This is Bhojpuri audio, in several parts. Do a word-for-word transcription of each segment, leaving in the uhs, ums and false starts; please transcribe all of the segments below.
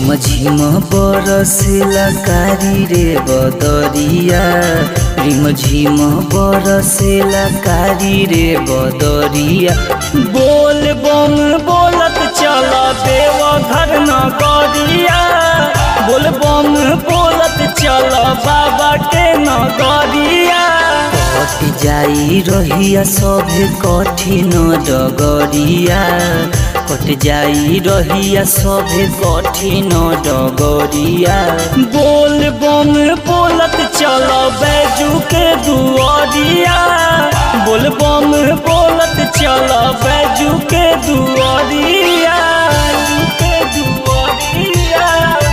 झिम झिम बरसेला कारी रे बदरिया, रिम झिम बरसेला कारी रे बदरिया। बोल बम बोलत चल देव घर नगरिया, बोल बम बोलत चल बाबा के नगरिया। कट जाई रहिया सभे कठिन डगरिया, कट जाई रहिया सभे कठिन डगरिया। बोल बम बोलत चल बैजू के दुआरिया, बोल बम बोलत चल बैजू के दुआरिया, के दुआरिया।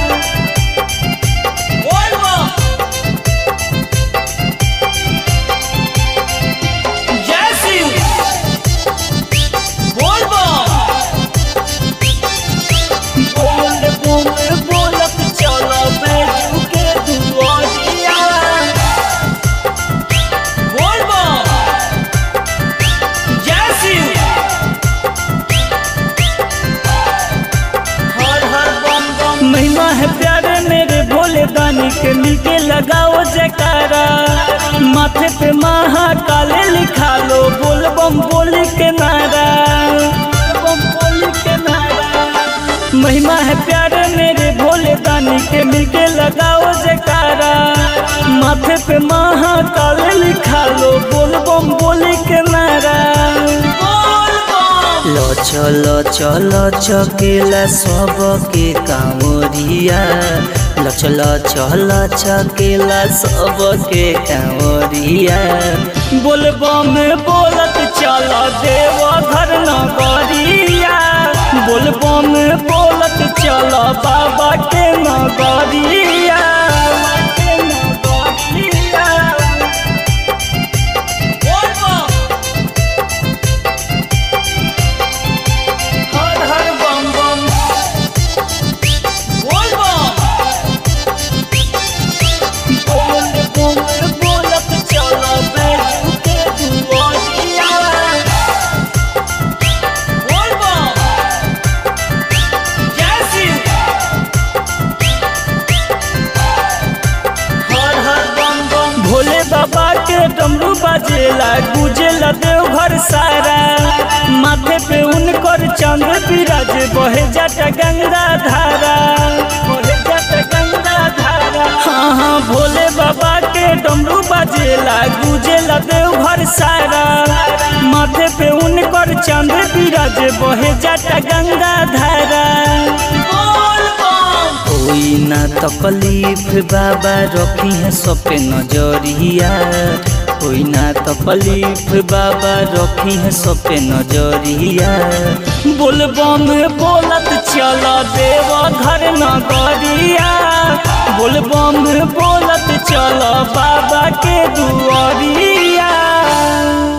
महिमा है प्यारे मेरे भोले दानी के, मिलके लगाओ जयकारा। माथे पे महाकाले लिखा लो बोल बम बोली के नारा, बम बोली के नारा। महिमा है प्यारे मेरे भोले दानी के, मिलके लगाओ जयकारा। माथे पे महाकाले लिखा लो बोल बम बोली के नारा। लच लच लच केला सबके कांवरिया, लच लच लच केला सबके कांवरिया। बोल बम बोलत चल देव घर नगरिया, बोल बम बोलत चल बाबा के नगरिया। भोले बाबा के डमरू बजेला गुजेला देवघर सारा। माथे पे उनकर चंद्र विराज बहे जाता गंगा धारा, बहे जाता गंगा धारा। हाँ हाँ भोले बाबा के डमरू बजेला गुजेला देवघर सारा। माथे पे उनकर चंद्र विराज बहे जाता गंगा धारा। कोई ना तकलीफ बाबा रखी है सब पे नजरिया, कोई ना तकलीफ बाबा रखी है सब पे नजरिया। बोल बम बोलत चल देव घर नगरिया, बोल बम बोलत चल बाबा के दुआरिया।